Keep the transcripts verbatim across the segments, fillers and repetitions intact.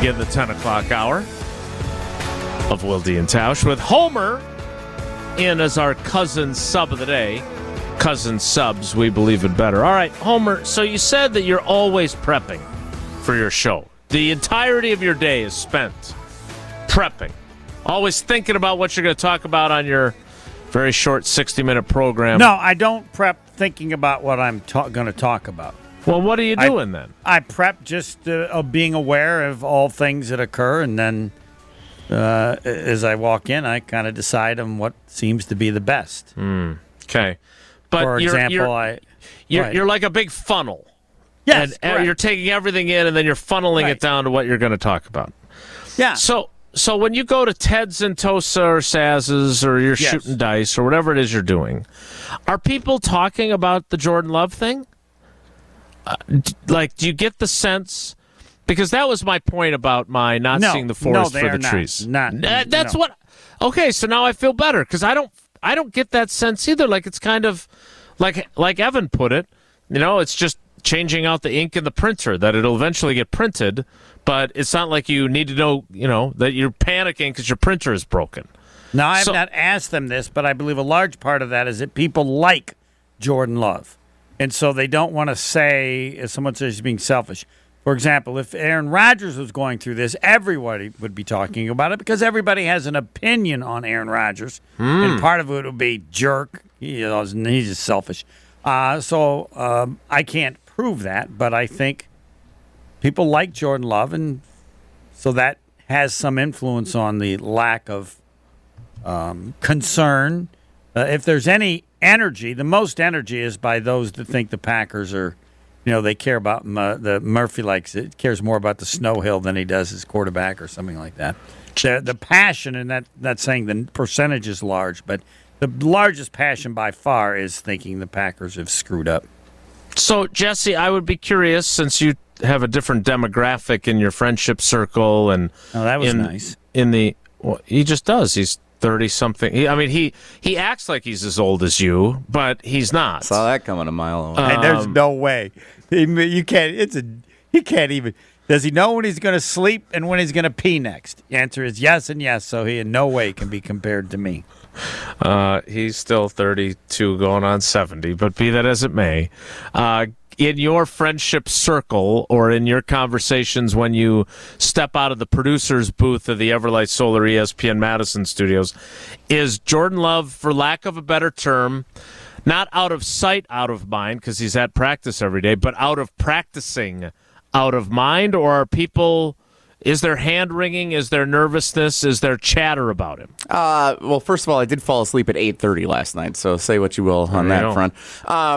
begin the ten o'clock hour of Wilde and Tausch with Homer in as our cousin sub of the day. Cousin subs, we believe it better. All right, Homer, so you said that you're always prepping for your show. The entirety of your day is spent prepping. Always thinking about what you're going to talk about on your very short sixty-minute program. No, I don't prep thinking about what I'm ta- going to talk about. Well, what are you doing I, then? I prep just uh, of being aware of all things that occur, and then uh, as I walk in, I kind of decide on what seems to be the best. Mm, okay. But For you're, example, you're, I... You're, right. you're like a big funnel. Yes, and, and you're taking everything in, and then you're funneling right. it down to what you're going to talk about. Yeah. So so when you go to Ted's and Tosa or Saz's or you're yes. shooting dice or whatever it is you're doing, are people talking about the Jordan Love thing? Uh, d- like, do you get the sense? Because that was my point about my not no, seeing the forest no, for the not, trees. Not, That, that's no. what. Okay, so now I feel better because I don't. I don't get that sense either. Like it's kind of like like Evan put it. You know, it's just changing out the ink in the printer that it'll eventually get printed. But it's not like you need to know. You know that you're panicking because your printer is broken. Now I have So- not asked them this, but I believe a large part of that is that people like Jordan Love. And so they don't want to say, as someone says, he's being selfish. For example, if Aaron Rodgers was going through this, everybody would be talking about it because everybody has an opinion on Aaron Rodgers. And part of it would be jerk. He is, he's just selfish. Uh, so um, I can't prove that, but I think people like Jordan Love, and so that has some influence on the lack of um, concern. Uh, if there's any energy, the most energy is by those that think the Packers are, you know, they care about Mu- the Murphy likes it cares more about the snow hill than he does his quarterback or something like that. The, the passion, and that not saying the percentage is large, but the largest passion by far is thinking the Packers have screwed up. So, Jesse, I would be curious since you have a different demographic in your friendship circle, and Oh, that was in, nice. In the well, he just does. He's thirty something. He, I mean, he he acts like he's as old as you, but he's not. Saw that coming a mile away. Uh, Hey, there's Um, no way. He- You can't. It's a. He can't even. Does he know when he's going to sleep and when he's going to pee next? The answer is yes and yes. So he in no way can be compared to me. Uh, he's still thirty-two, going on seventy. But be that as it may, uh, in your friendship circle or in your conversations when you step out of the producer's booth of the Everlight Solar E S P N Madison studios, is Jordan Love, for lack of a better term, not out of sight, out of mind, because he's at practice every day, but out of practicing, out of mind? Or are people, is there hand-wringing, is there nervousness, is there chatter about him? Uh, well, first of all, I did fall asleep at eight thirty last night, so say what you will on There you that go. front. Uh,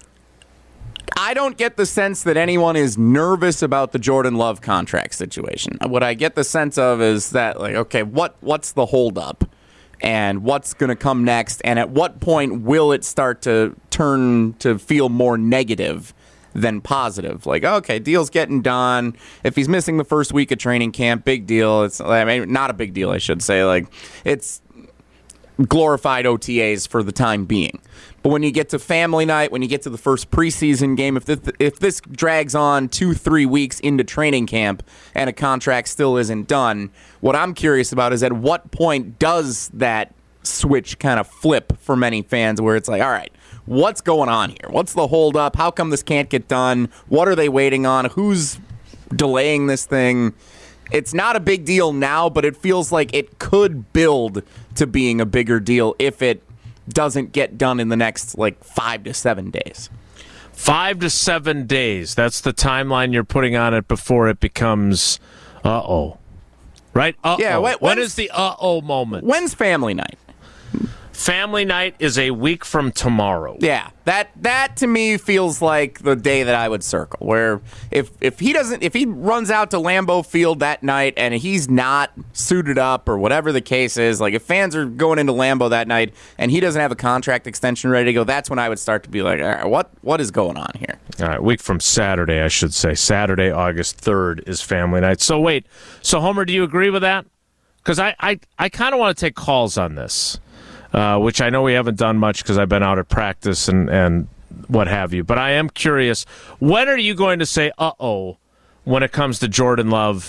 I don't get the sense that anyone is nervous about the Jordan Love contract situation. What I get the sense of is that, like, okay, what what's the holdup? And what's going to come next? And at what point will it start to turn to feel more negative than positive? Like, okay, deal's getting done. If he's missing the first week of training camp, big deal. It's I mean, not a big deal, I should say. Like, it's glorified O T As for the time being. But when you get to family night, when you get to the first preseason game, if this, if this drags on two, three weeks into training camp and a contract still isn't done, what I'm curious about is at what point does that switch kind of flip for many fans where it's like, all right, what's going on here? What's the holdup? How come this can't get done? What are they waiting on? Who's delaying this thing? It's not a big deal now, but it feels like it could build to being a bigger deal if it doesn't get done in the next, like, five to seven days. Five to seven days. That's the timeline you're putting on it before it becomes uh-oh. Right? Uh-oh. Yeah, when- when when's- is the uh-oh moment? When's family night? Family night is a week from tomorrow. Yeah, that that to me feels like the day that I would circle. Where if if he doesn't, if he runs out to Lambeau Field that night and he's not suited up or whatever the case is, like if fans are going into Lambeau that night and he doesn't have a contract extension ready to go, that's when I would start to be like, all right, what what is going on here? All right, week from Saturday, I should say. Saturday, August third is family night. So wait, so Homer, do you agree with that? Because I, I, I kind of want to take calls on this. Uh, which I know we haven't done much because I've been out at practice and, and what have you. But I am curious, when are you going to say, uh-oh, when it comes to Jordan Love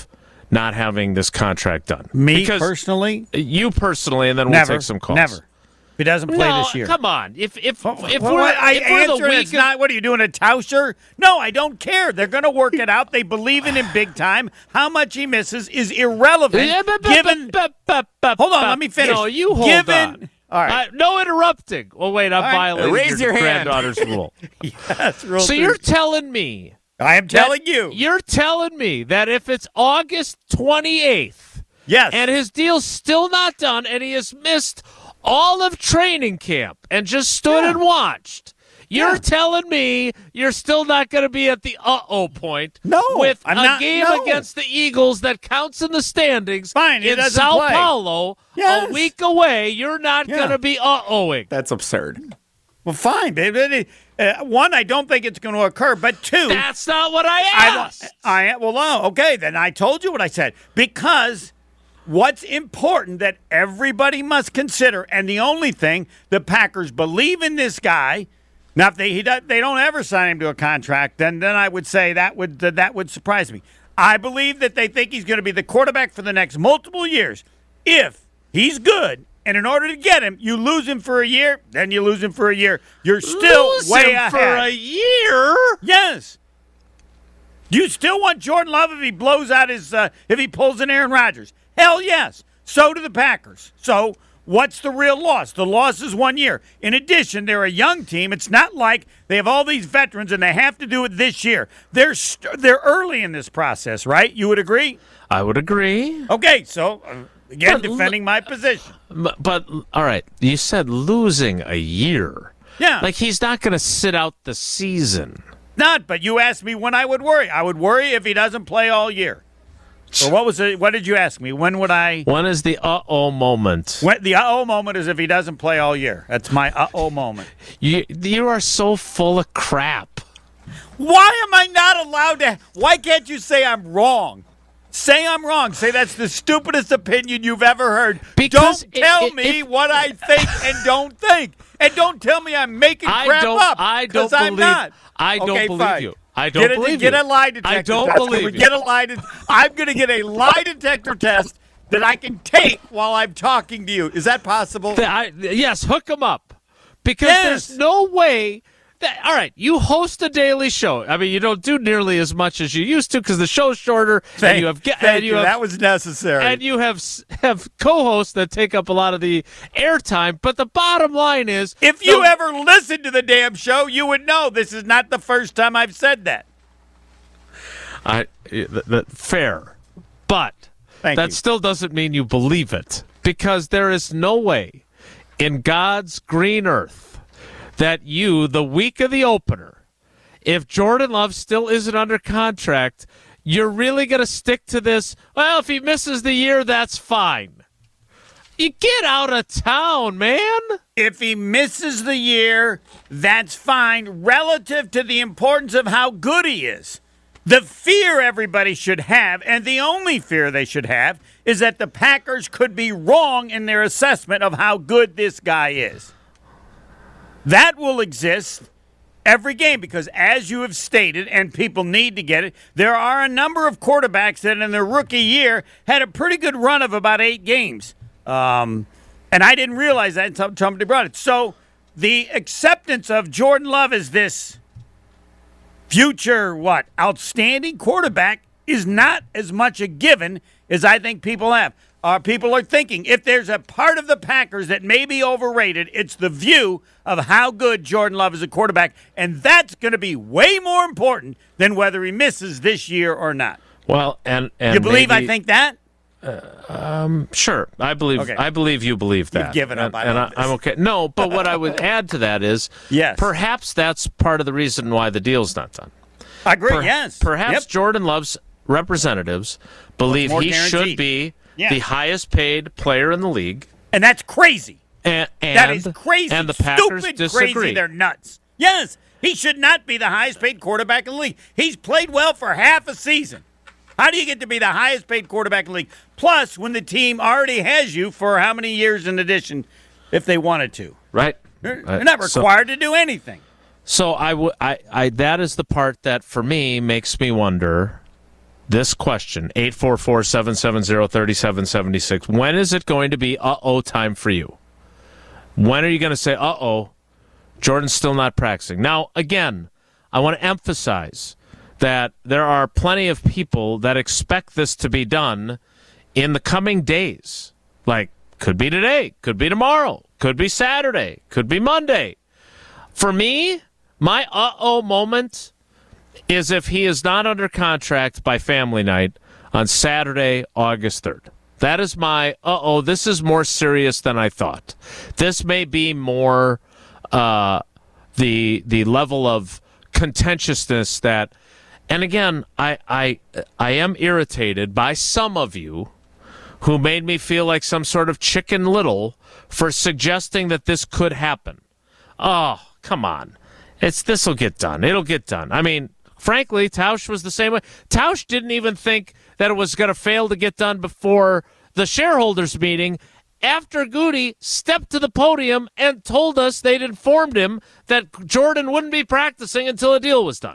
not having this contract done? Me because personally? You personally, and then we'll Never. take some calls. Never. If he doesn't play no, this year. Come on. If if if Well, we're, I if we're the answer it, week it's not, what are you doing, a Tauscher? No, I don't care. They're going to work it out. They believe in him big time. How much he misses is irrelevant. Yeah, but- but- given, but- but- but- hold on, but- let me finish. No, you hold given, on. All right. Uh, no interrupting. Well, wait, I'm All right. violating Raise your, your hand. granddaughter's rule. Yes, rule So three. you're telling me I am that- telling you. You're telling me that if it's August twenty-eighth Yes. and his deal's still not done and he has missed all of training camp and just stood Yeah. and watched, you're Yeah. telling me you're still not going to be at the uh-oh point No, with I'm a not- game no. against the Eagles that counts in the standings Fine, he in doesn't Sao play. Paulo Yes. a week away. You're not Yeah. going to be uh-ohing. That's absurd. Well, fine, baby. Uh, one, I don't think it's going to occur. But two, That's not what I I, asked. I well, oh, okay. Then I told you what I said because what's important that everybody must consider, and the only thing the Packers believe in this guy. Now, if they he does, they don't ever sign him to a contract, then then I would say that would that, that would surprise me. I believe that they think he's going to be the quarterback for the next multiple years. If he's good, and in order to get him, you lose him for a year, then you lose him for a year. You're still Lose way him ahead. for a year. Yes. Do you still want Jordan Love if he blows out his uh, if he pulls an Aaron Rodgers? Hell yes. So do the Packers. So what's the real loss? The loss is one year. In addition, they're a young team. It's not like they have all these veterans and they have to do it this year. They're st- they're early in this process, right? You would agree? I would agree. Okay, so uh, again, But l- defending my position. But, but all right, you said losing a year. Yeah. Like he's not going to sit out the season. Not, but you asked me when I would worry. I would worry if he doesn't play all year. Or what was it? What did you ask me? When would I? When is the uh-oh moment? When, the uh-oh moment is if he doesn't play all year. That's my uh-oh moment. You you are so full of crap. Why am I not allowed to? Why can't you say I'm wrong? Say I'm wrong. Say that's the stupidest opinion you've ever heard. Because don't tell it- it- me if- what I think and don't think. And don't tell me I'm making I crap don't- up. I don't 'cause I'm believe- not. I don't Okay, believe fine. you. I don't get a, believe get you. a lie detector I don't test. Can believe we you. Get a lie de- I'm going to get a lie detector test that I can take while I'm talking to you. Is that possible? Th- I- yes, hook him up. Because Yes. there's no way that, all right, you host a daily show. I mean, you don't do nearly as much as you used to because the show's shorter. Thank, and you have, ge- thank and you you. have That was necessary. and you have s- have co-hosts that take up a lot of the airtime. But the bottom line is, If you the- ever listened to the damn show, you would know this is not the first time I've said that. I th- th- fair, but Thank that you. still doesn't mean you believe it because there is no way in God's green earth that you, the week of the opener, if Jordan Love still isn't under contract, you're really going to stick to this. Well, if he misses the year, that's fine. You get out of town, man. If he misses the year, that's fine relative to the importance of how good he is. The fear everybody should have, and the only fear they should have, is that the Packers could be wrong in their assessment of how good this guy is. That will exist every game because, as you have stated, and people need to get it, there are a number of quarterbacks that in their rookie year had a pretty good run of about eight games. Um, and I didn't realize that until somebody brought it. So the acceptance of Jordan Love as this future, what, outstanding quarterback is not as much a given as I think people have. Uh, people are thinking if there's a part of the Packers that may be overrated, it's the view of how good Jordan Love is a quarterback, and that's going to be way more important than whether he misses this year or not. Well, and, and You believe maybe, I think that? Sure, I believe. Okay. I believe you believe that. given up. and, I and love I, I'm this. okay. No, but what I would add to that is, Yes. perhaps that's part of the reason why the deal's not done. I agree, Per- yes. Perhaps Yep. Jordan Love's representatives believe more he should guaranteed. be Yeah. the highest paid player in the league, And that's crazy. and, and That is crazy. And the Packers Stupid disagree. crazy. They're nuts. Yes, he should not be the highest paid quarterback in the league. He's played well for half a season. How do you get to be the highest paid quarterback in the league? Plus, when the team already has you for how many years in addition, if they wanted to? right? They're, Uh, they're not so- required to do anything. So I would, I, I, that is the part that for me makes me wonder this question, eight four four, seven seven zero, three seven seven six. When is it going to be uh-oh time for you? When are you going to say, uh-oh, Jordan's still not practicing? Now, again, I want to emphasize that there are plenty of people that expect this to be done in the coming days. Like, could be today, could be tomorrow, could be Saturday, could be Monday. For me, my uh-oh moment is if he is not under contract by family night on Saturday, August third. That is my, uh-oh, this is more serious than I thought. This may be more uh, the the level of contentiousness that, and again, I, I I am irritated by some of you who made me feel like some sort of Chicken Little for suggesting that this could happen. Oh, come on. It's this will get done. It'll get done. I mean, frankly, Tausch was the same way. Tausch didn't even think that it was going to fail to get done before the shareholders meeting after Goody stepped to the podium and told us they'd informed him that Jordan wouldn't be practicing until a deal was done.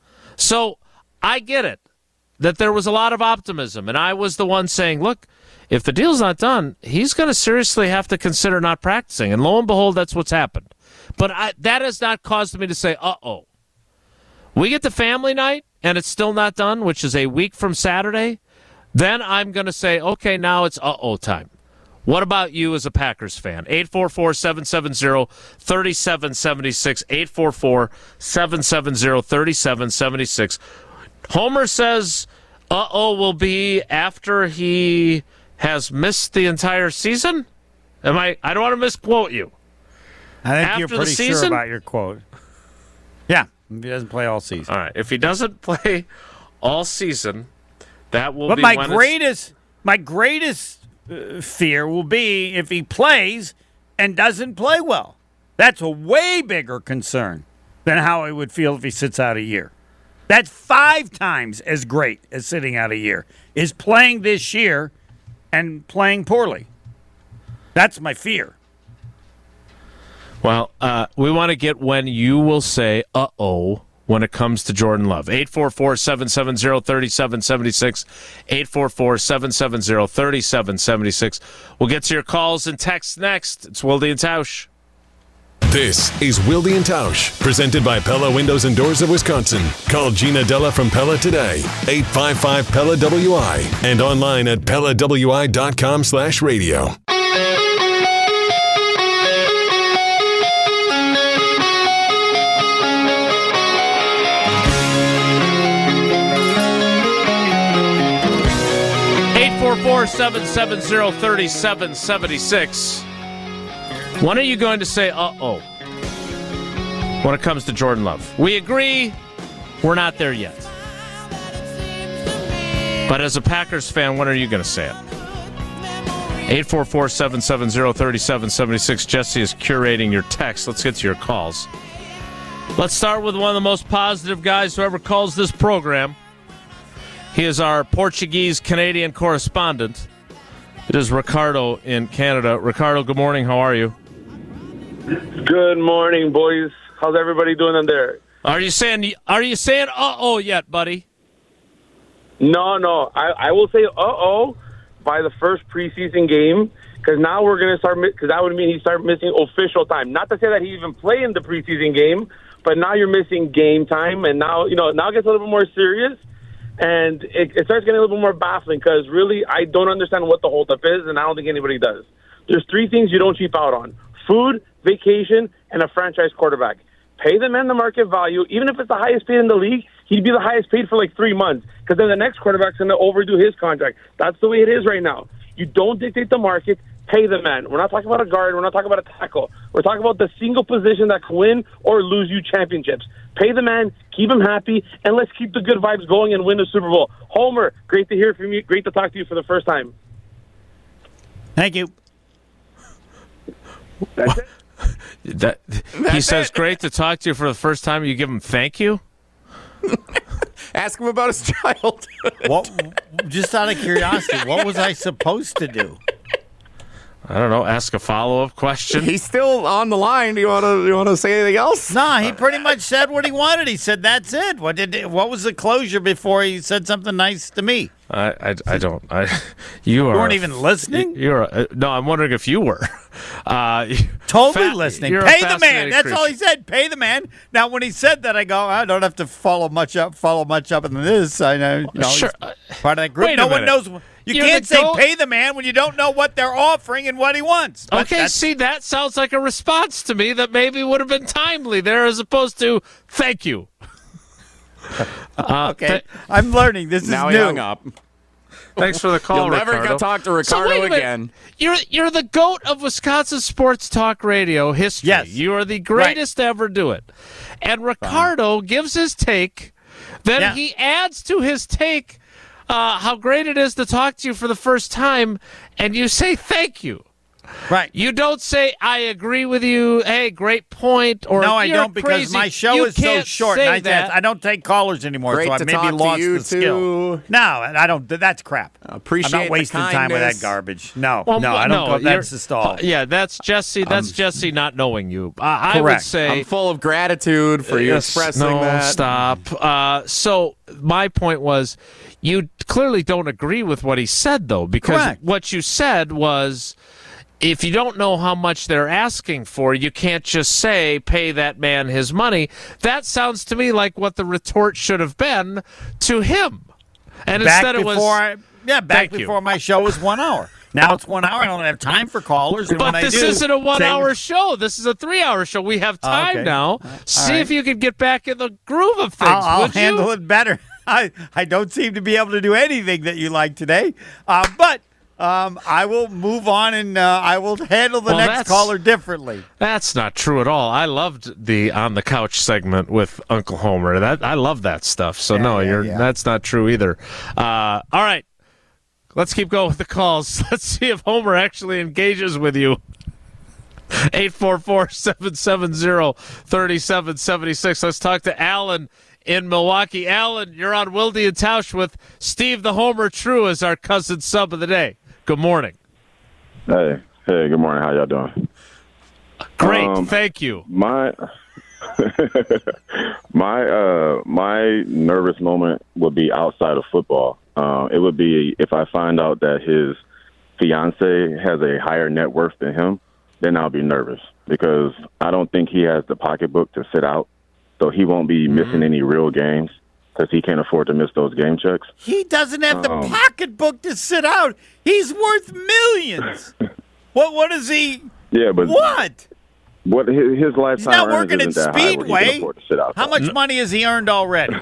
So I get it, that there was a lot of optimism, and I was the one saying, look, if the deal's not done, he's going to seriously have to consider not practicing. And lo and behold, that's what's happened. But I, that has not caused me to say, uh-oh. We get to family night, and it's still not done, which is a week from Saturday. Then I'm going to say, okay, now it's uh-oh time. What about you as a Packers fan? eight four four, seven seven zero, three seven seven six, eight four four, seven seven zero, three seven seven six. Homer says uh-oh will be after he has missed the entire season? Am I? I don't want to misquote you. I think After you're the pretty season? sure about your quote. Yeah, if he doesn't play all season. All right. If he doesn't play all season, that will But be my when greatest, my greatest uh, fear will be if he plays and doesn't play well. That's a way bigger concern than how I would feel if he sits out a year. That's five times as great as sitting out a year, is playing this year and playing poorly. That's my fear. Well, uh, we want to get when you will say uh-oh when it comes to Jordan Love. eight four four, seven seven zero, three seven seven six, eight four four, seven seven zero, three seven seven six. We'll get to your calls and texts next. It's Wilde and Tausch. This is Wilde and Tausch, presented by Pella Windows and Doors of Wisconsin. Call Gina Della from Pella today, eight five five P E L L A W I, and online at Pella W I dot com slash radio. eight four four, seven seven zero, three seven seven six. When are you going to say uh-oh when it comes to Jordan Love? We agree we're not there yet. But as a Packers fan, when are you going to say it? eight four four, seven seven zero, three seven seven six. Jesse is curating your text. Let's get to your calls. Let's start with one of the most positive guys who ever calls this program. He is our Portuguese-Canadian correspondent. It is Ricardo in Canada. Ricardo, good morning. How are you? Good morning, boys. How's everybody doing in there? Are you saying Are you saying uh-oh yet, buddy? No, no. I, I will say uh-oh by the first preseason game, because now we're going to start, because that would mean he start missing official time. Not to say that he even play in the preseason game, but now you're missing game time, and now, you know, now it gets a little bit more serious. And it, it starts getting a little bit more baffling because really I don't understand what the holdup is, and I don't think anybody does. There's three things you don't cheap out on: food, vacation, and a franchise quarterback. Pay the man the market value. Even if it's the highest paid in the league, he'd be the highest paid for like three months because then the next quarterback's going to overdo his contract. That's the way it is right now. You don't dictate the market. Pay the man. We're not talking about a guard. We're not talking about a tackle. We're talking about the single position that can win or lose you championships. Pay the man, keep him happy, and let's keep the good vibes going and win the Super Bowl. Homer, great to hear from you. Great to talk to you for the first time. Thank you. That's it. That, he says, great to talk to you for the first time. You give him thank you? Ask him about his childhood. What? Just out of curiosity, what was I supposed to do? I don't know. Ask a follow-up question. He's still on the line. Do you want to you want to say anything else? No, he pretty much said what he wanted. He said that's it. What did? What was the closure before he said something nice to me? I, I, I don't. I, you, are, weren't even listening? You're a, no. I'm wondering if you were. Uh, totally fa- listening. Pay the man. That's creature. all he said. Pay the man. Now, when he said that, I go, I don't have to follow much up. Follow much up in this. I know. You know Sure. he's part of that group. Wait a no one minute. knows. You You're can't the say goat? pay the man when you don't know what they're offering and what he wants. But Okay, that's- see, that sounds like a response to me that maybe would have been timely there as opposed to thank you. Uh, okay. th- I'm learning. This Now is he new. hung up. thanks for the call, You'll never Ricardo. get talk to So Ricardo wait a minute. again. You're you're the GOAT of Wisconsin sports talk radio history. Yes. You are the greatest to ever do it. And Ricardo gives his take, then Yeah. he adds to his take uh, how great it is to talk to you for the first time, and you say thank you. Right. You don't say, I agree with you, hey, great point, or No, I you're don't because crazy. my show You is so can't short. say And I, that. I don't take callers anymore, Great so I to maybe talk to lost you the skill. too. No, I don't. That's crap. Appreciate I'm the not wasting time with kindness. that garbage. No, Well, no, I don't no, go. That's you're- the stall. uh, yeah, that's Jesse. That's Jesse not knowing you. I, I would Correct. say I'm full of gratitude for you Yes, expressing no, that. stop. Uh, so my point was, you clearly don't agree with what he said, though, because Correct. what you said was, if you don't know how much they're asking for, you can't just say, pay that man his money. That sounds to me like what the retort should have been to him. And back instead before, it was, I, yeah, back Thank you. before my show was one hour. Now it's one hour. I don't have time for callers. And but when this I do, isn't a one-hour say- show. This is a three-hour show. We have time okay. now. See right. if you can get back in the groove of things, I'll, I'll would you? handle it better. I, I don't seem to be able to do anything that you like today, uh, but um, I will move on and uh, I will handle the Well, next that's- caller differently. That's not true at all. I loved the on the couch segment with Uncle Homer. That I love that stuff. So Yeah, no, yeah, you're yeah. that's not true either. Uh, all right, let's keep going with the calls. Let's see if Homer actually engages with you. eight four four, seven seven zero, three seven seven six. Let's talk to Alan in Milwaukee. Alan, you're on Wilde and Tausch with Steve the Homer True as our cousin sub of the day. Good morning. Hey, hey, good morning. How y'all doing? Great, Um, thank you. My my uh my nervous moment would be outside of football. Uh, it would be if I find out that his fiance has a higher net worth than him, then I'll be nervous because I don't think he has the pocketbook to sit out, so he won't be missing any real games because he can't afford to miss those game checks. He doesn't have the Um, pocketbook to sit out. He's worth millions. what? What is he? Yeah, but What? what his, his lifetime He's not earnings working at isn't that high where he can Speedway. afford to sit out. How much money has he earned already?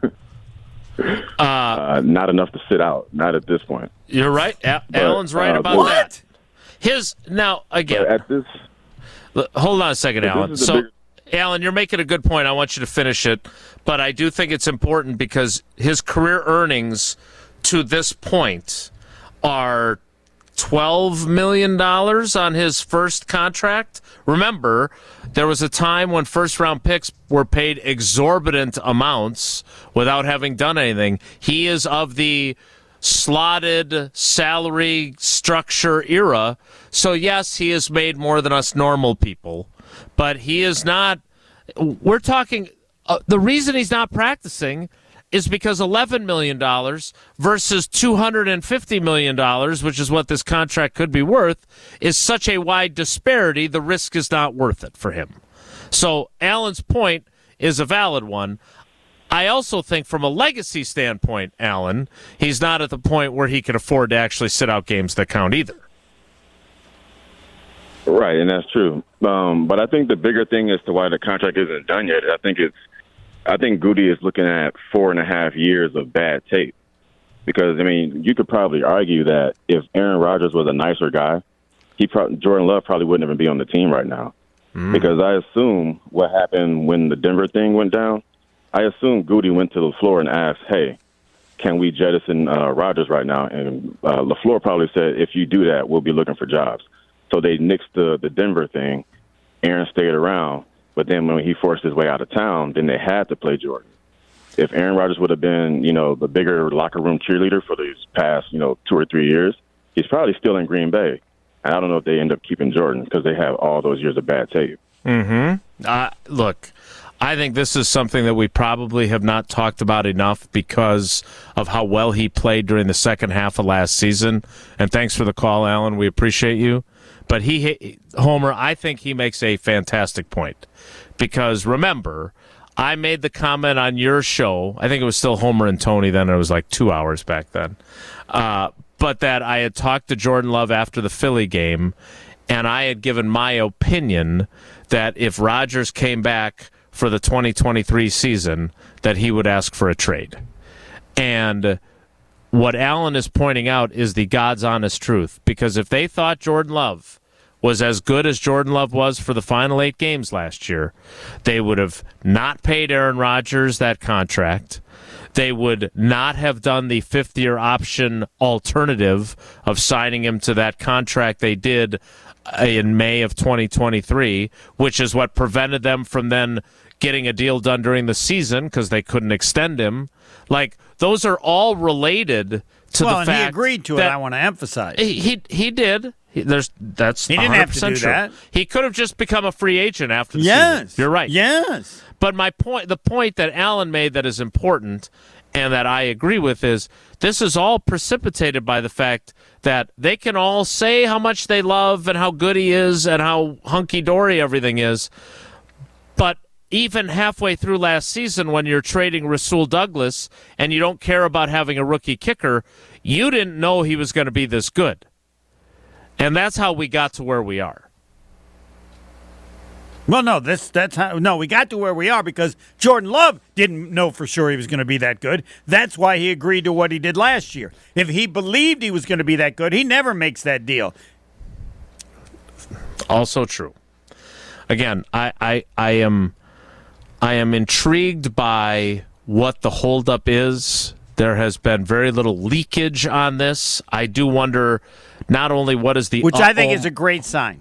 Uh, not enough to sit out. Not at this point. You're right. A- But, Alan's right uh, about what? that. His now again. But at this, L- Hold on a second, But this Alan. is the So, bigger- Alan, you're making a good point. I want you to finish it, but I do think it's important because his career earnings to this point are twelve million dollars on his first contract. Remember, there was a time when first-round picks were paid exorbitant amounts without having done anything. He is of the slotted salary structure era. So, yes, he has made more than us normal people, but he is not. We're talking. Uh, the reason he's not practicing is because eleven million dollars versus two hundred fifty million dollars, which is what this contract could be worth, is such a wide disparity, the risk is not worth it for him. So Alan's point is a valid one. I also think from a legacy standpoint, Alan, he's not at the point where he can afford to actually sit out games that count either. right, and that's true. Um, but I think the bigger thing as to why the contract isn't done yet, I think it's, I think Goody is looking at four and a half years of bad tape. Because I mean, you could probably argue that if Aaron Rodgers was a nicer guy, he pro- Jordan Love probably wouldn't even be on the team right now. Mm. Because I assume what happened when the Denver thing went down, I assume Goody went to the floor and asked, "Hey, can we jettison uh, Rodgers right now?" And uh, LaFleur probably said, "If you do that, we'll be looking for jobs." So they nixed the, the Denver thing. Aaron stayed around, but then when he forced his way out of town, then they had to play Jordan. If Aaron Rodgers would have been, you know, the bigger locker room cheerleader for these past, you know, two or three years, he's probably still in Green Bay. And I don't know if they end up keeping Jordan because they have all those years of bad tape. Mm-hmm. Uh, look, I think this is something that we probably have not talked about enough because of how well he played during the second half of last season. And thanks for the call, Alan. We appreciate you. But he, Homer, I think he makes a fantastic point. Because remember, I made the comment on your show. I think it was still Homer and Tony then. It was like two hours back then. Uh, but that I had talked to Jordan Love after the Philly game, and I had given my opinion that if Rodgers came back for the twenty twenty-three season, that he would ask for a trade. And what Alan is pointing out is the God's honest truth. Because if they thought Jordan Love was as good as Jordan Love was for the final eight games last year, they would have not paid Aaron Rodgers that contract. They would not have done the fifth-year option alternative of signing him to that contract they did in May of twenty twenty-three, which is what prevented them from then getting a deal done during the season because they couldn't extend him. Like, those are all related to well, the and fact he agreed to it, I want to emphasize. He he, he did. He, there's that's he didn't have to do true. that. He could have just become a free agent after the yes. season. You're right. Yes. But my point, the point that Alan made that is important and that I agree with is this is all precipitated by the fact that they can all say how much they love and how good he is and how hunky-dory everything is. But even halfway through last season when you're trading Rasul Douglas and you don't care about having a rookie kicker, you didn't know he was going to be this good. And that's how we got to where we are. Well, no, this that's how. No, we got to where we are because Jordan Love didn't know for sure he was going to be that good. That's why he agreed to what he did last year. If he believed he was going to be that good, he never makes that deal. Also true. Again, I, I, I am, I am intrigued by what the holdup is. There has been very little leakage on this. I do wonder, not only what is the which uh-oh, I think is a great sign.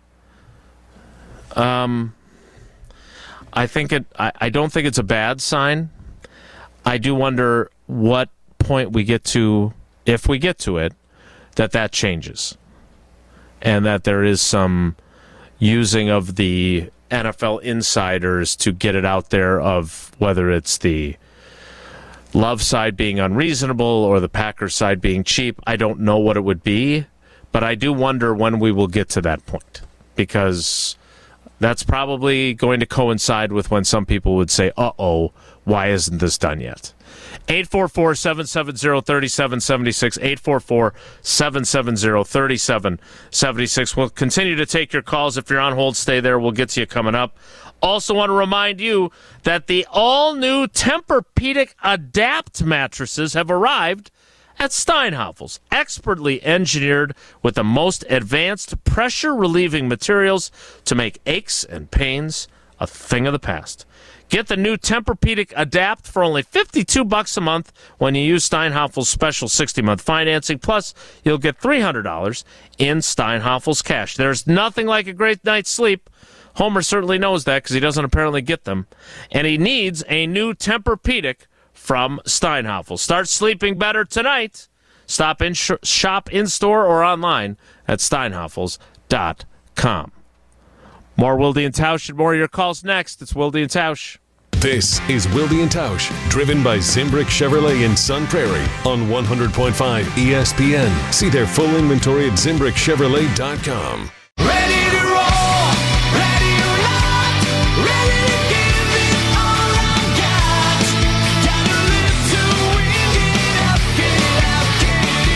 Um, I think it. I, I don't think it's a bad sign. I do wonder what point we get to, if we get to it, that that changes, and that there is some using of the N F L insiders to get it out there of whether it's the Love side being unreasonable or the Packers side being cheap. I don't know what it would be, but I do wonder when we will get to that point, because that's probably going to coincide with when some people would say, uh-oh, why isn't this done yet? eight four four, seven seven zero, three seven seven six, eight four four, seven seven zero, three seven seven six. We'll continue to take your calls. If you're on hold, stay there. We'll get to you coming up. Also want to remind you that the all-new Tempur-Pedic Adapt mattresses have arrived at Steinhafels, expertly engineered with the most advanced pressure-relieving materials to make aches and pains a thing of the past. Get the new Tempur-Pedic Adapt for only fifty-two bucks a month when you use Steinhafels' special sixty-month financing. Plus, you'll get three hundred dollars in Steinhafels cash. There's nothing like a great night's sleep. Homer certainly knows that because he doesn't apparently get them. And he needs a new Tempur-Pedic from Steinhafels. Start sleeping better tonight. Stop in, sh- shop in-store or online at steinhafels dot com. More Wilde and Tausch and more of your calls next. It's Wilde and Tausch. This is Wilde and Tausch, driven by Zimbrick Chevrolet in Sun Prairie on one hundred point five E S P N. See their full inventory at zimbrick chevrolet dot com. Ready to roll, ready or not, ready to give it all I got. Gotta live to win, get up, get up, get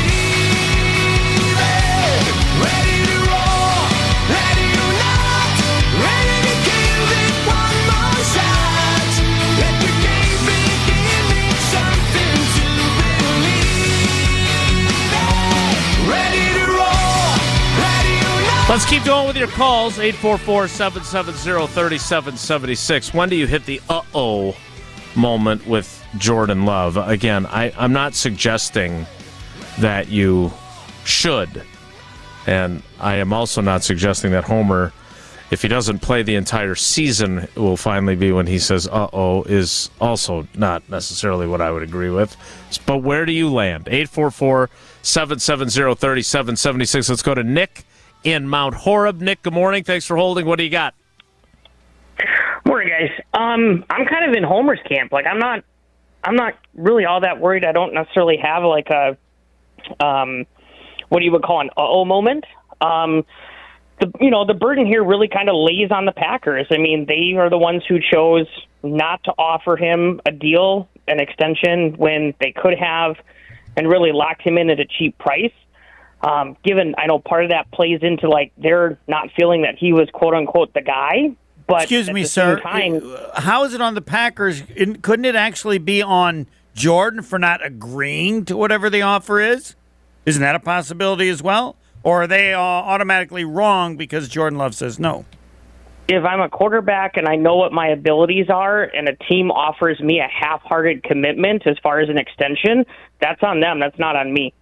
even. Ready to roll, ready or not, ready to give it one more shot. Let the game begin, need something to believe in. Ready to roll, ready or not. Let's keep going with your calls. eight four four, seven seven zero, three seven seven six. When do you hit the uh-oh moment with Jordan Love? Again, I, I'm not suggesting that you should. And I am also not suggesting that Homer, if he doesn't play the entire season, it will finally be when he says uh-oh, is also not necessarily what I would agree with. But where do you land? eight four four, seven seven zero, three seven seven six. Let's go to Nick in Mount Horeb. Nick, good morning. Thanks for holding. What do you got? Morning, guys. Um, I'm kind of in Homer's camp. Like, I'm not, I'm not really all that worried. I don't necessarily have like a, um, what you would call an uh-oh moment. Um, the you know the burden here really kind of lays on the Packers. I mean, they are the ones who chose not to offer him a deal, an extension, when they could have, and really locked him in at a cheap price. Um, given, I know part of that plays into like they're not feeling that he was quote unquote the guy. But excuse at me, the sir. same time, How is it on the Packers? In- Couldn't it actually be on Jordan for not agreeing to whatever the offer is? Isn't that a possibility as well? Or are they uh, automatically wrong because Jordan Love says no? if I'm a quarterback and I know what my abilities are and a team offers me a half-hearted commitment as far as an extension, that's on them. That's not on me.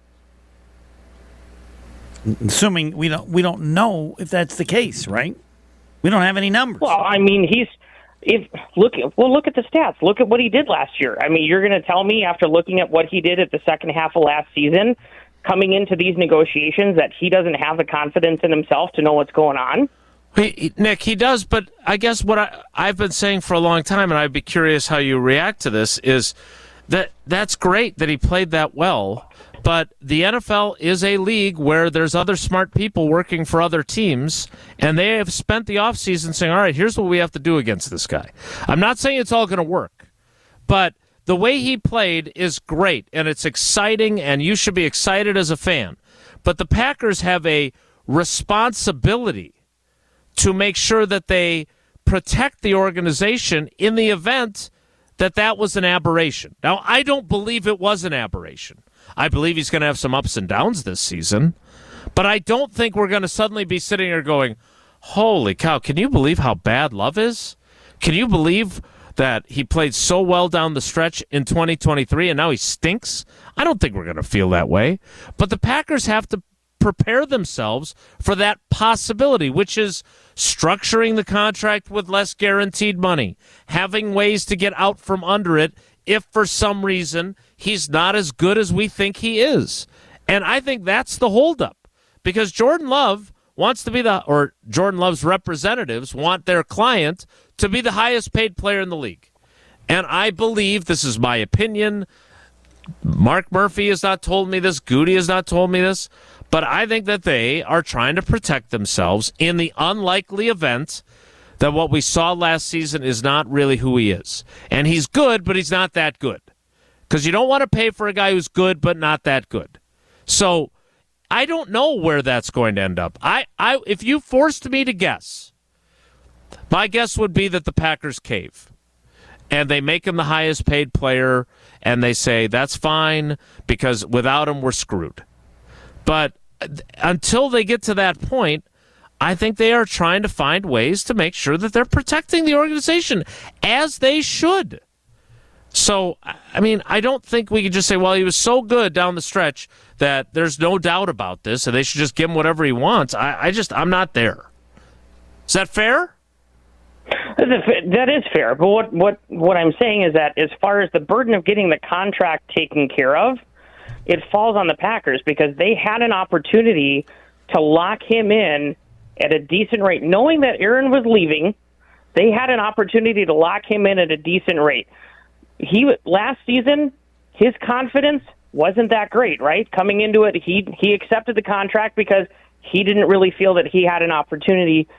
Assuming we don't we don't know if that's the case, right? We don't have any numbers. Well, I mean, he's if look well look at the stats. Look at what he did last year. I mean, you're going to tell me after looking at what he did at the second half of last season, coming into these negotiations, that he doesn't have the confidence in himself to know what's going on? Hey, Nick, he does, but I guess what I, I've been saying for a long time, and I'd be curious how you react to this, is that that's great that he played that well, but the N F L is a league where there's other smart people working for other teams, and they have spent the offseason saying, all right, here's what we have to do against this guy. I'm not saying it's all going to work, but the way he played is great, and it's exciting, and you should be excited as a fan. But the Packers have a responsibility to make sure that they protect the organization in the event that that was an aberration. Now, I don't believe it was an aberration. I believe he's going to have some ups and downs this season, but I don't think we're going to suddenly be sitting here going, holy cow, can you believe how bad Love is? Can you believe that he played so well down the stretch in twenty twenty-three and now he stinks? I don't think we're going to feel that way. But the Packers have to prepare themselves for that possibility, which is structuring the contract with less guaranteed money, having ways to get out from under it if for some reason he's not as good as we think he is. And I think that's the holdup, because Jordan Love wants to be the, or Jordan Love's representatives want their client to be the highest paid player in the league. And I believe, this is my opinion, Mark Murphy has not told me this, Goody has not told me this, but I think that they are trying to protect themselves in the unlikely event that what we saw last season is not really who he is. And he's good, but he's not that good. Because you don't want to pay for a guy who's good, but not that good. So I don't know where that's going to end up. I, I, if you forced me to guess, my guess would be that the Packers cave. And they make him the highest paid player, and they say, that's fine, because without him, we're screwed. But until they get to that point, I think they are trying to find ways to make sure that they're protecting the organization, as they should. So, I mean, I don't think we can just say, well, he was so good down the stretch that there's no doubt about this, and they should just give him whatever he wants. I, I just, I'm not there. Is that fair? That is fair. But what, what, what I'm saying is that as far as the burden of getting the contract taken care of, it falls on the Packers, because they had an opportunity to lock him in at a decent rate. Knowing that Aaron was leaving, they had an opportunity to lock him in at a decent rate. He last season, his confidence wasn't that great, right? Coming into it, he he accepted the contract because he didn't really feel that he had an opportunity,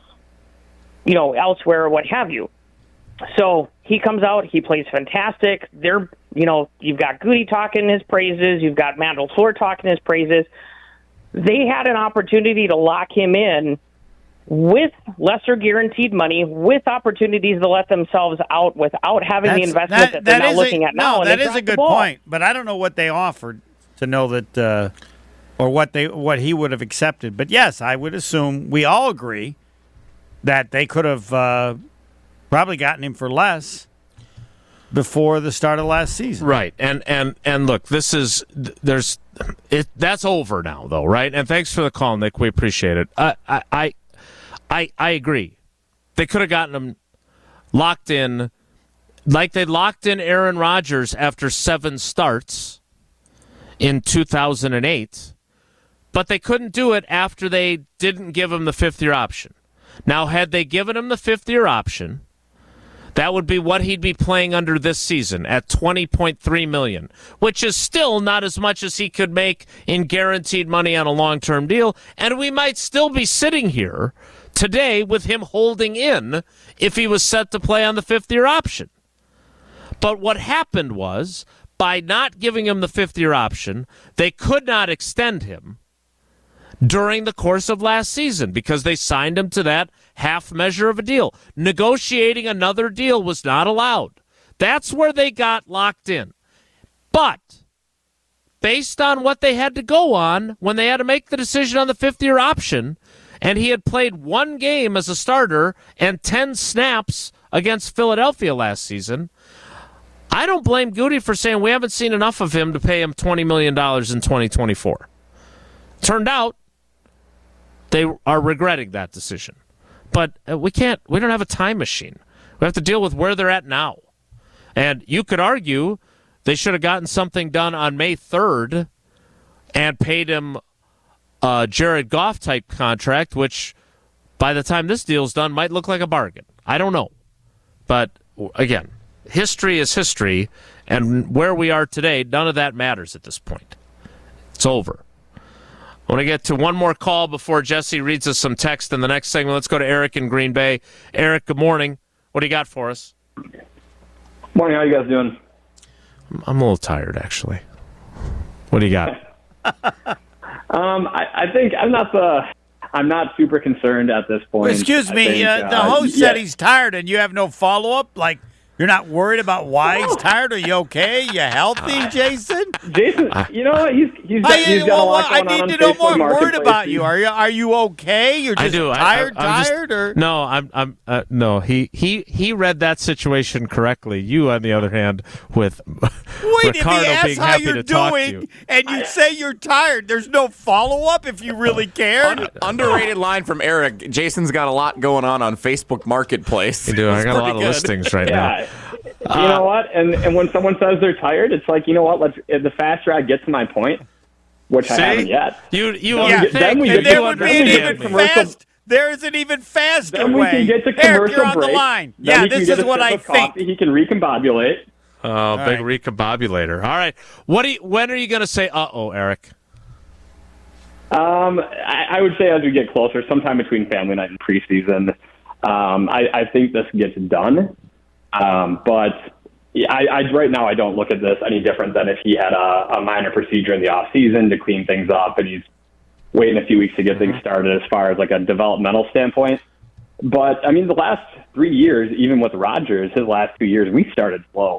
you know, elsewhere or what have you. So he comes out, he plays fantastic. They're, you know, you've got Goody talking his praises, you've got Matt LaFleur talking his praises. They had an opportunity to lock him in with lesser guaranteed money, with opportunities to let themselves out without having That's, the investment that, that they're now looking a, at now. No, and that they is a dropped the good ball. point. But I don't know what they offered to know that, uh, or what they what he would have accepted. But yes, I would assume we all agree that they could have uh, probably gotten him for less before the start of last season. Right. And and and look, this is there's it that's over now though, right? And thanks for the call, Nick. We appreciate it. I I I I agree. They could have gotten him locked in like they locked in Aaron Rodgers after seven starts in two thousand eight. but they couldn't do it after they didn't give him the fifth-year option. Now, had they given him the fifth-year option, that would be what he'd be playing under this season at twenty point three million dollars, which is still not as much as he could make in guaranteed money on a long-term deal, and we might still be sitting here today with him holding in if he was set to play on the fifth-year option. But what happened was, by not giving him the fifth-year option, they could not extend him during the course of last season because they signed him to that half measure of a deal. Negotiating another deal was not allowed. That's where they got locked in. But based on what they had to go on when they had to make the decision on the fifth-year option, and he had played one game as a starter and ten snaps against Philadelphia last season, I don't blame Goody for saying we haven't seen enough of him to pay him twenty million dollars in twenty twenty-four. Turned out they are regretting that decision. But uh, we can't, we don't have a time machine. We have to deal with where they're at now. And you could argue they should have gotten something done on May third and paid him a Jared Goff type contract, which by the time this deal's done might look like a bargain. I don't know. But again, history is history, and where we are today, none of that matters at this point. It's over. I want to get to one more call before Jesse reads us some text in the next segment. Let's go to Eric in Green Bay. Eric, good morning. What do you got for us? Morning. How you guys doing? I'm a little tired, actually. What do you got? um, I, I think I'm not the. I'm not super concerned at this point. Excuse I me, think, uh, the uh, host yeah. said he's tired, and you have no follow-up? Like, you're not worried about why he's tired? Are you okay? You healthy, Jason? Jason, you know what? He's he's got, I, he's got well, a lot I going on need on to know Facebook more. I'm worried Marketplace. about you. Are you are you okay? You're just I do. tired, I, I, I'm just- tired, or no? I'm. I'm. Uh, no. He. He. He read that situation correctly. You, on the other hand, with wait, Ricardo if he asks being how happy you're to talk to you. doing, and you say you're tired, there's no follow-up if you really cared. Un- underrated line from Eric. Jason's got a lot going on on Facebook Marketplace. You do. I It's got a lot pretty of good. listings right now. Yeah. You know what? And and when someone says they're tired, it's like, you know what? Let's. The faster I get to my point, which I See? haven't yet. You. You. Then Yeah, we get- then we think get that to- there you would be then an we get understand even me. commercial- fast. There is an even faster Then we way. can get to Eric, commercial you're on break. the line. Then Yeah, we can this get is a what sip I of think. coffee. He can recombobulate. Oh, big right. recombobulator. All right. What do you, when are you going to say, uh-oh, Eric? Um, I, I would say as we get closer, sometime between family night and preseason, um, I, I think this gets done. Um, but yeah, I, I, right now, I don't look at this any different than if he had a, a minor procedure in the off season to clean things up, and he's waiting a few weeks to get things started as far as like a developmental standpoint. But I mean, the last three years, even with Rodgers, his last two years, we started slow.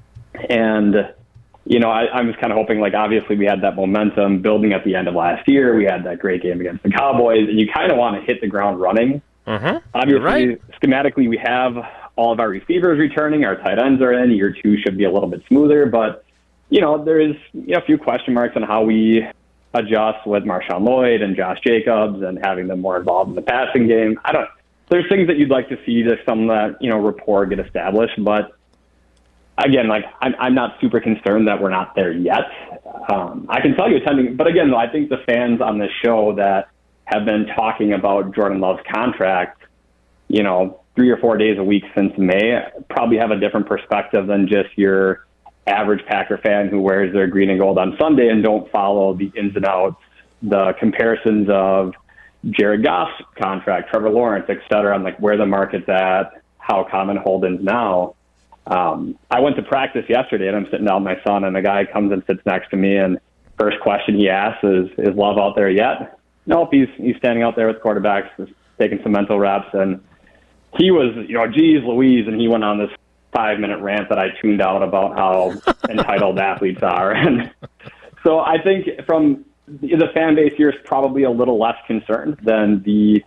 And, you know, I, I was kind of hoping, like, obviously we had that momentum building at the end of last year. We had that great game against the Cowboys, and you kind of want to hit the ground running. Uh-huh. Obviously, right. schematically, we have all of our receivers returning. Our tight ends are in. Year two should be a little bit smoother. But, you know, there is you know, a few question marks on how we adjust with Marshawn Lloyd and Josh Jacobs and having them more involved in the passing game. I don't. There's things that you'd like to see to some that, you know, rapport get established. But, again, like, I'm, I'm not super concerned that we're not there yet. Um, I can tell you attending. But, again, though, I think the fans on this show that have been talking about Jordan Love's contract, you know, three or four days a week since May, probably have a different perspective than just your average Packer fan who wears their green and gold on Sunday and don't follow the ins and outs, the comparisons of Jared Goff's contract, Trevor Lawrence, et cetera, on like where the market's at, how common Holden's now. Um, I went to practice yesterday and I'm sitting down with my son and the guy comes and sits next to me and first question he asks is, is Love out there yet? Nope, he's, he's standing out there with quarterbacks, just taking some mental reps. And he was, you know, geez Louise, and he went on this five minute rant that I tuned out about how entitled athletes are. And so I think from the fan base here is probably a little less concerned than the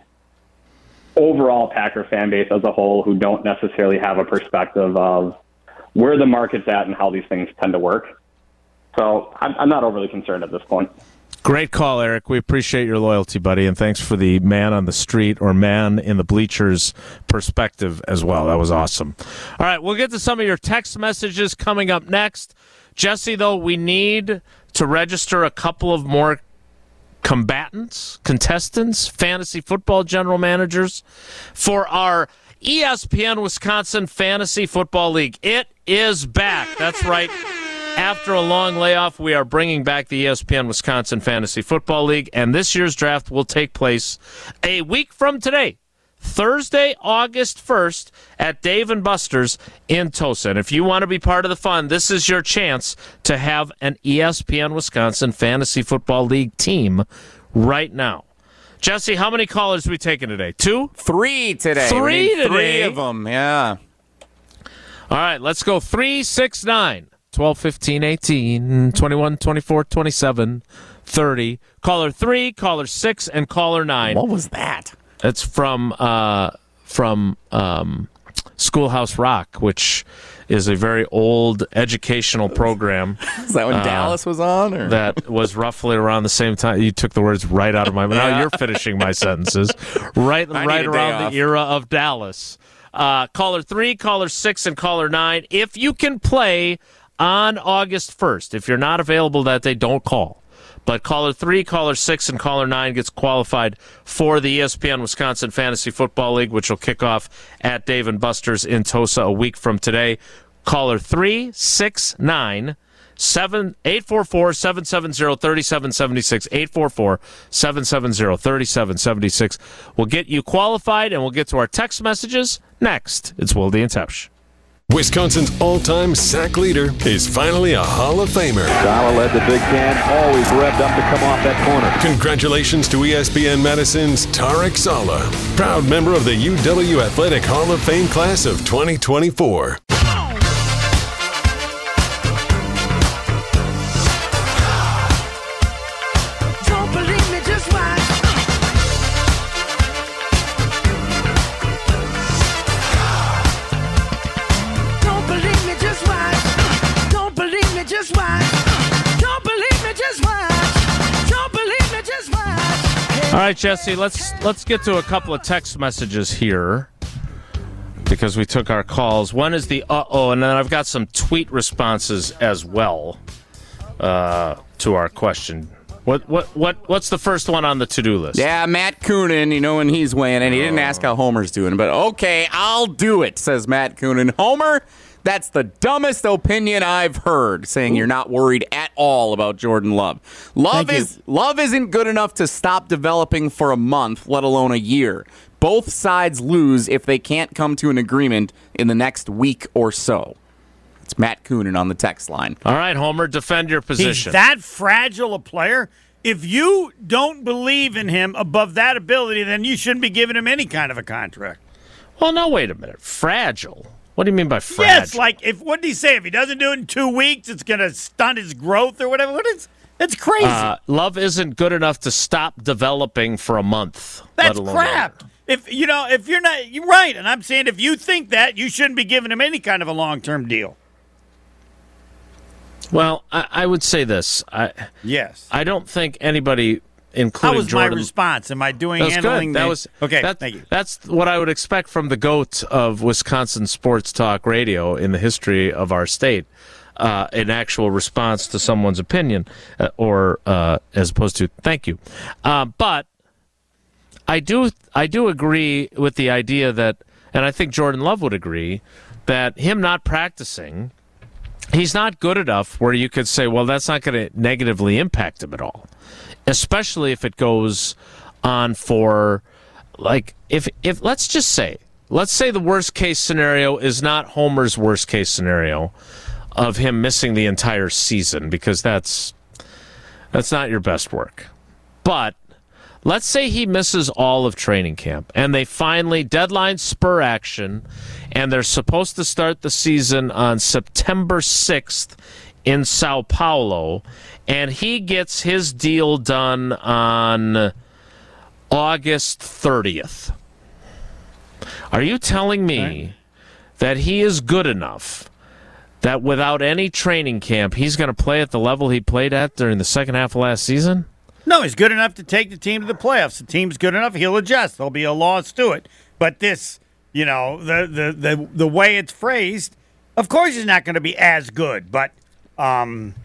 overall Packer fan base as a whole, who don't necessarily have a perspective of where the market's at and how these things tend to work. So I'm, I'm not overly concerned at this point. Great call, Eric. We appreciate your loyalty, buddy, and thanks for the man on the street or man in the bleachers perspective as well. That was awesome. All right, we'll get to some of your text messages coming up next. Jesse, though, we need to register a couple of more combatants, contestants, fantasy football general managers for our E S P N Wisconsin Fantasy Football League. It is back. That's right. After a long layoff, we are bringing back the E S P N Wisconsin Fantasy Football League, and this year's draft will take place a week from today, Thursday, August first, at Dave and Buster's in Tosa. And if you want to be part of the fun, this is your chance to have an E S P N Wisconsin Fantasy Football League team right now. Jesse, how many callers are we taking today? Two? Three today. Three We need today? Three of them, yeah. All right, let's go. three six nine, twelve, fifteen, eighteen, twenty-one, twenty-four, twenty-seven, thirty. Caller three, caller six, and caller nine. What was that? It's from uh, from um, Schoolhouse Rock, which is a very old educational program. Is that when uh, Dallas was on? Or? That was roughly around the same time. You took the words right out of my mouth. Now Yeah. you're finishing my sentences. Right, I right need a day around off. the era of Dallas. Uh, caller three, caller six, and caller nine. If you can play on August first, if you're not available that day, don't call. But caller three, caller six, and caller nine gets qualified for the E S P N Wisconsin Fantasy Football League, which will kick off at Dave and Buster's in Tosa a week from today. Caller three six nine seven eight four four seven seven zero three seven seven six eight four four seven seven zero three seven seven six. We'll get you qualified, and we'll get to our text messages next. It's Wilde and Tausch. Wisconsin's all-time sack leader is finally a Hall of Famer. Sala led the Big Ten, always revved up to come off that corner. Congratulations to E S P N Madison's Tarek Sala, proud member of the U W Athletic Hall of Fame class of twenty twenty-four. Don't believe me, just watch. Don't believe me, just watch. Don't believe me, just watch. Don't believe me, just watch. Don't believe me, just watch. All right, Jesse, let's let's get to a couple of text messages here because we took our calls. One is the uh-oh, and then I've got some tweet responses as well uh, to our question. What what what what's the first one on the to-do list? Yeah, Matt Coonan, you know when he's weighing in. He didn't ask how Homer's doing, but okay, I'll do it, says Matt Coonan. Homer, that's the dumbest opinion I've heard, saying you're not worried at all about Jordan Love. Love Thank you. is Love isn't good enough to stop developing for a month, let alone a year. Both sides lose if they can't come to an agreement in the next week or so. It's Matt Coonan on the text line. All right, Homer, defend your position. He's that fragile a player. If you don't believe in him above that ability, then you shouldn't be giving him any kind of a contract. Well, no, wait a minute. Fragile? What do you mean by fragile? Yes, like if what did he say? If he doesn't do it in two weeks, it's going to stunt his growth or whatever. What is? That's crazy. Uh, Love isn't good enough to stop developing for a month. That's let alone crap. If you know, if you're not, you're right, and I'm saying if you think that, you shouldn't be giving him any kind of a long-term deal. Well, I, I would say this. I Yes. I don't think anybody, That including was Jordan. my response. Am I doing That was handling good. That the- was okay? That, thank you. That's what I would expect from the GOAT of Wisconsin sports talk radio in the history of our state. Uh, an actual response to someone's opinion, uh, or uh, as opposed to thank you. Uh, but I do I do agree with the idea that, and I think Jordan Love would agree, that him not practicing, he's not good enough where you could say, well, that's not going to negatively impact him at all, especially if it goes on for, like, if if let's just say, let's say the worst case scenario is not Homer's worst case scenario of him missing the entire season, because that's that's not your best work. But let's say he misses all of training camp and they finally deadline spur action and they're supposed to start the season on September sixth in Sao Paulo, and he gets his deal done on August thirtieth. Are you telling me Okay. that he is good enough that without any training camp, he's going to play at the level he played at during the second half of last season? No, he's good enough to take the team to the playoffs. The team's good enough; he'll adjust. There'll be a loss to it. But this, you know, the the the, the way it's phrased, of course, he's not going to be as good. But um,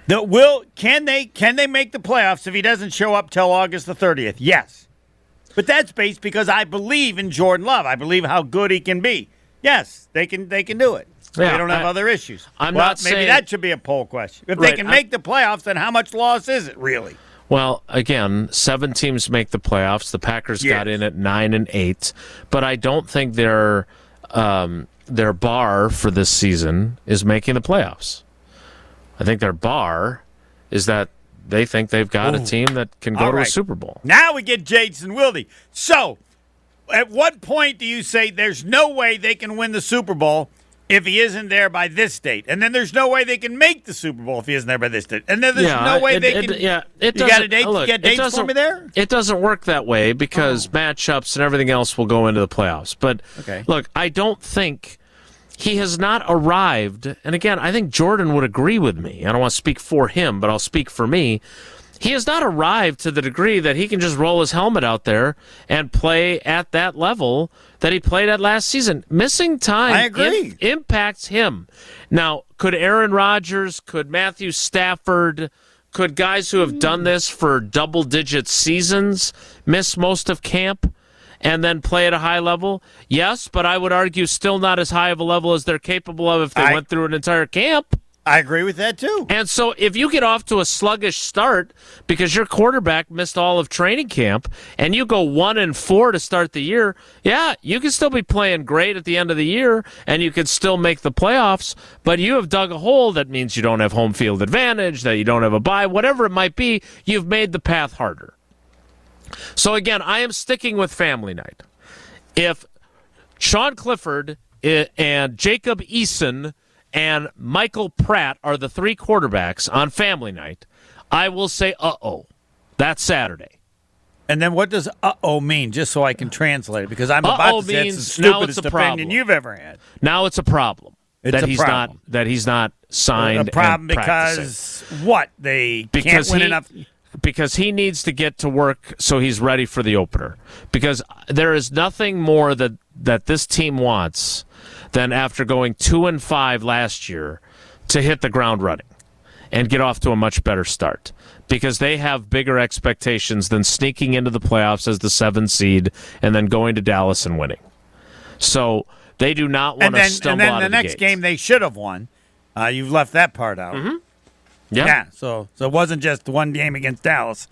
The, will can they can they make the playoffs if he doesn't show up till August the thirtieth? Yes. But that's based because I believe in Jordan Love. I believe how good he can be. Yes, they can they can do it. Yeah, they don't have I- other issues. I'm well, not maybe saying- that should be a poll question. If Right, they can I- make the playoffs, then how much loss is it really? Well, again, seven teams make the playoffs. The Packers Yes. got in at nine and eight, but I don't think their um, their bar for this season is making the playoffs. I think their bar is that they think they've got a Ooh. team that can go All to a right. Super Bowl. Now we get Jason Wilde. So, at what point do you say there's no way they can win the Super Bowl if he isn't there by this date? And then there's no way they can make the Super Bowl if he isn't there by this date. And then there's Yeah, no way it- they it- can. yeah, it you got a doesn't- date? look, you it got dates for doesn't- me there? It doesn't work that way because Oh. matchups and everything else will go into the playoffs. But Okay. look, I don't think he has not arrived. And again, I think Jordan would agree with me. I don't want to speak for him, but I'll speak for me. He has not arrived to the degree that he can just roll his helmet out there and play at that level that he played at last season. Missing time I agree. im- impacts him. Now, could Aaron Rodgers, could Matthew Stafford, could guys who have done this for double-digit seasons miss most of camp and then play at a high level? Yes, but I would argue still not as high of a level as they're capable of if they I- went through an entire camp. I agree with that too. And so if you get off to a sluggish start because your quarterback missed all of training camp and you go one and four to start the year, yeah, you can still be playing great at the end of the year and you can still make the playoffs, but you have dug a hole that means you don't have home field advantage, that you don't have a bye, whatever it might be, you've made the path harder. So again, I am sticking with family night. If Sean Clifford i- and Jacob Eason and Michael Pratt are the three quarterbacks on family night, I will say, uh-oh, that's Saturday. And then what does uh-oh mean, just so I can translate it? Because I'm about Uh-oh to say it's means the now stupidest it's a opinion problem. you've ever had. Now it's a problem It's that a he's problem. not that he's not signed A problem and practicing. because what? They because can't win he, enough. because he needs to get to work so he's ready for the opener. Because there is nothing more that that this team wants than after going two and five last year to hit the ground running and get off to a much better start. Because they have bigger expectations than sneaking into the playoffs as the seventh seed and then going to Dallas and winning. So they do not want And to then, stumble and then out the of the next gate. game they should have won. Uh, you've left that part out. Mm-hmm. Yeah. Yeah, so so it wasn't just one game against Dallas.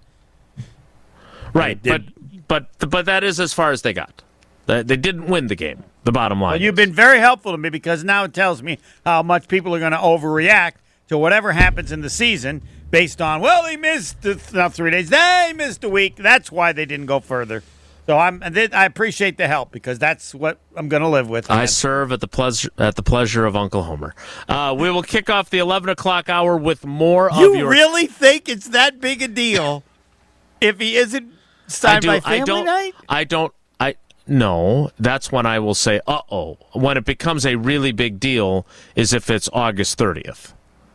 Right, They but did- but but that is as far as they got. They they didn't win the game. The bottom line. Well, you've is. been very helpful to me because now it tells me how much people are going to overreact to whatever happens in the season based on, well, he missed the, not three days, they missed a week. That's why they didn't go further. So I'm, and th- I appreciate the help because that's what I'm going to live with. I serve at the pleasure at the pleasure of Uncle Homer. Uh, we will kick off the eleven o'clock hour with more you of your. really think it's that big a deal if he isn't I signed do. by I family don't. night? I don't. I no. That's when I will say, "Uh oh." When it becomes a really big deal is if it's August thirtieth.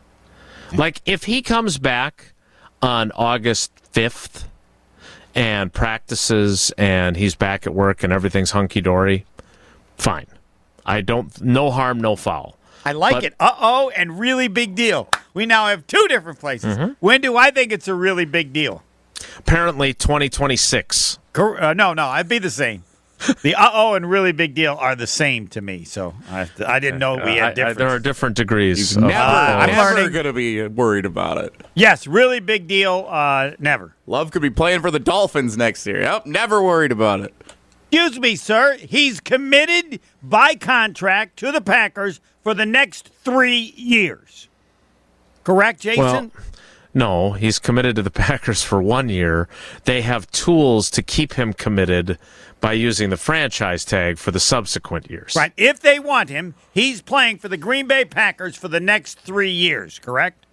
Like if he comes back on August fifth and practices and he's back at work and everything's hunky dory, fine. I don't. No harm, no foul. I like But- it. Uh oh, and really big deal. We now have two different places. Mm-hmm. When do I think it's a really big deal? Apparently, twenty twenty-six. Cor- Uh, no, no, I'd be the same. The uh oh and really big deal are the same to me. So I, I didn't know we Uh, I- had I- different. there are different degrees. of- Never, I'm of- never learning. going to be worried about it. Yes, really big deal. Uh, never. Love could be playing for the Dolphins next year. Yep, never worried about it. Excuse me, sir. He's committed by contract to the Packers for the next three years. Correct, Jason? Well, no, he's committed to the Packers for one year. They have tools to keep him committed by using the franchise tag for the subsequent years. Right. If they want him, he's playing for the Green Bay Packers for the next three years. Correct?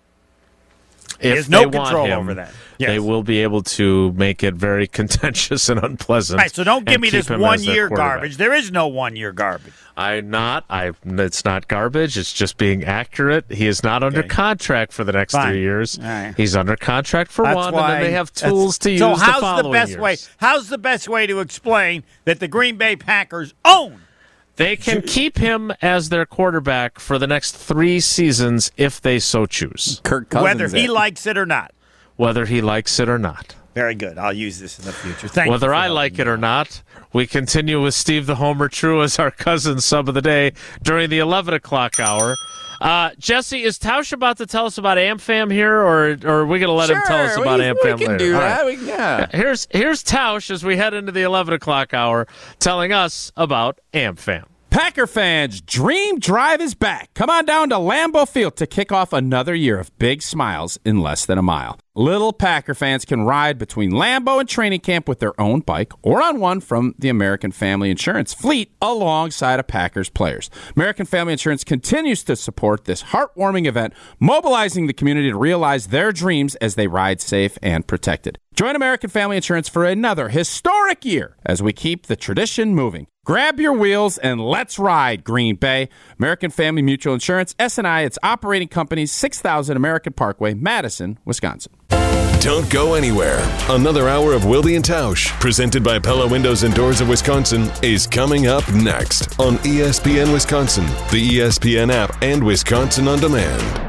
If has no they want control him, over that. They Yes. will be able to make it very contentious and unpleasant. Right. So don't give and me keep this him one as their year quarterback. garbage. There is no one year garbage. I'm not. I. It's not garbage. It's just being accurate. He is not under Okay. contract for the next Fine. three years. All right. He's under contract for That's one, why and then they have that's- tools to use So the how's following the best years. way? How's the best way to explain that the Green Bay Packers own They can keep him as their quarterback for the next three seasons if they so choose. Kirk Cousins. Whether he it. likes it or not. Whether he likes it or not. Very good. I'll use this in the future. Thank Whether you. for I helping like me it or out. not, we continue with Steve the Homer True as our cousin sub of the day during the eleven o'clock hour. Uh, Jesse, is Tausch about to tell us about AmFam here, or, or are we going to let sure, him tell us about we, AmFam we can later? do All that. right. We, yeah. Here's, here's Tausch as we head into the eleven o'clock hour telling us about AmFam. Packer fans, Dream Drive is back. Come on down to Lambeau Field to kick off another year of big smiles in less than a mile. Little Packer fans can ride between Lambeau and training camp with their own bike or on one from the American Family Insurance fleet alongside of Packers players. American Family Insurance continues to support this heartwarming event, mobilizing the community to realize their dreams as they ride safe and protected. Join American Family Insurance for another historic year as we keep the tradition moving. Grab your wheels and let's ride, Green Bay. American Family Mutual Insurance, S and I, its operating companies, six thousand American Parkway, Madison, Wisconsin. Don't go anywhere. Another hour of Wilde and Tausch, presented by Pella Windows and Doors of Wisconsin, is coming up next on E S P N Wisconsin, the E S P N app, and Wisconsin On Demand.